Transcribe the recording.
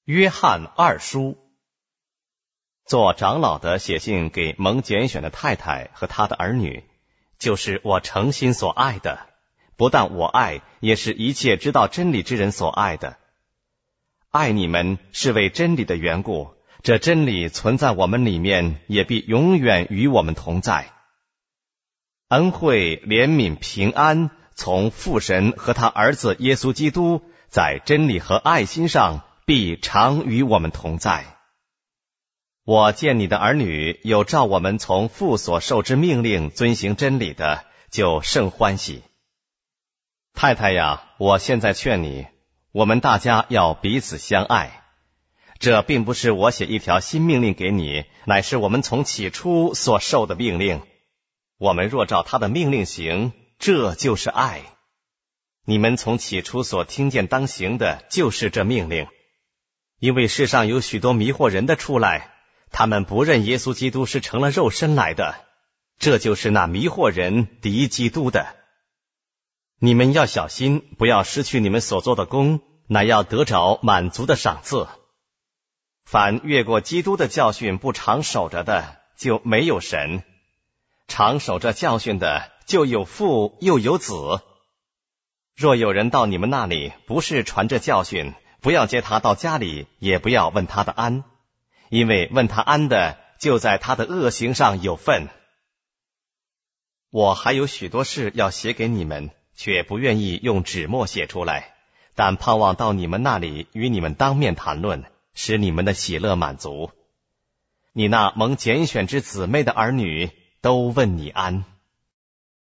约翰二书。做长老的写信给蒙拣选的太太和她的儿女，就是我诚心所爱的，不但我爱，也是一切知道真理之人所爱的。爱你们是为真理的缘故，这真理存在我们里面，也必永远与我们同在。恩惠、怜悯、平安，从父神和他儿子耶稣基督在真理和爱心上必常与我们同在。我见你的儿女有照我们从父所受之命令遵行真理的，就甚欢喜。太太呀，我现在劝你，我们大家要彼此相爱。这并不是我写一条新命令给你，乃是我们从起初所受的命令。我们若照他的命令行，这就是爱。你们从起初所听见当行的，就是这命令。因为世上有许多迷惑人的出来，他们不认耶稣基督是成了肉身来的，这就是那迷惑人敌基督的。你们要小心，不要失去你们所做的功，乃要得着满足的赏赐。凡越过基督的教训不常守着的，就没有神；常守着教训的，就有父又有子。若有人到你们那里，不是传这教训，不要接他到家里，也不要问他的安，因为问他安的，就在他的恶行上有份。我还有许多事要写给你们，却不愿意用纸墨写出来，但盼望到你们那里与你们当面谈论，使你们的喜乐满足。你那蒙拣选之姊妹的儿女都问你安。